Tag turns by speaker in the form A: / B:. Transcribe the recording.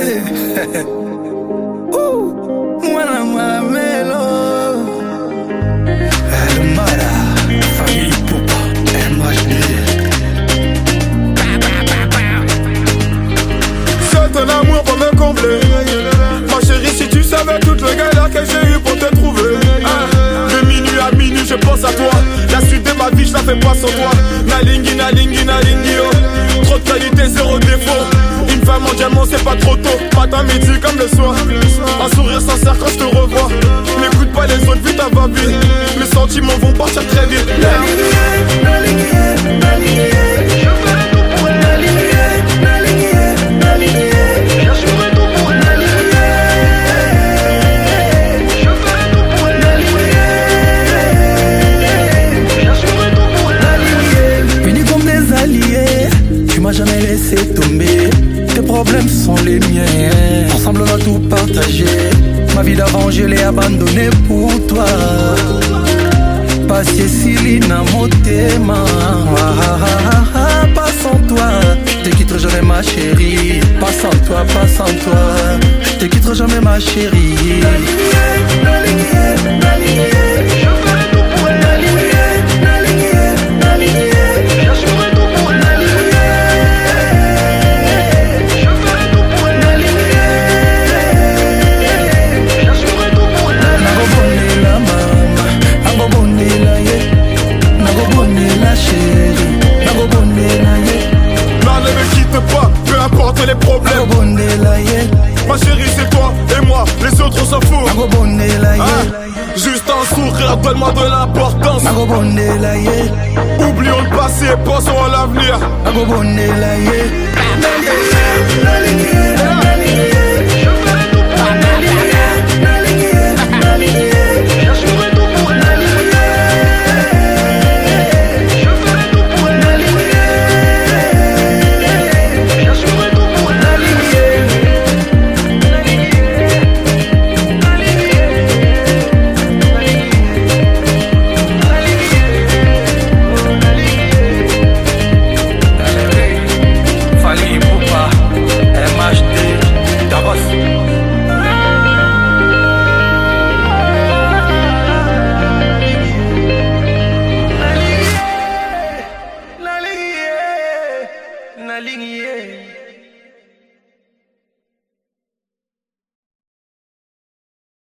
A: Mwana Malamelo. El Mara, famille Poupa, MHD.
B: C'est ton amour pour me combler. Ma chérie, si tu savais toutes les galères que j'ai eu pour te trouver. De minuit à minuit, je pense à toi. La suite de ma vie, je la fais pas sans toi. Nalingi, nalingi, nalingi, oh. Trop de qualité, zéro défaut. Une femme en diamant, c'est pas trop tôt. Matin, midi, comme le soir. Un sourire sincère quand je te revois. N'écoute pas les autres, vite, va vite. Mes sentiments vont partir très vite.
A: Tu m'as jamais laissé tomber. Tes problèmes sont les miens. Ensemble on a tout partagé. Ma vie d'avant je l'ai abandonnée pour toi. Passe Sili na motema. Pas sans toi, je te quitterai jamais ma chérie. Pas sans toi, pas sans toi, je te quitterai jamais ma chérie.
B: Peu importe les problèmes. Ma chérie c'est toi et moi, les autres on s'en fout. Juste un sourire, donne-moi de l'importance. Oublions le passé, pensons à l'avenir.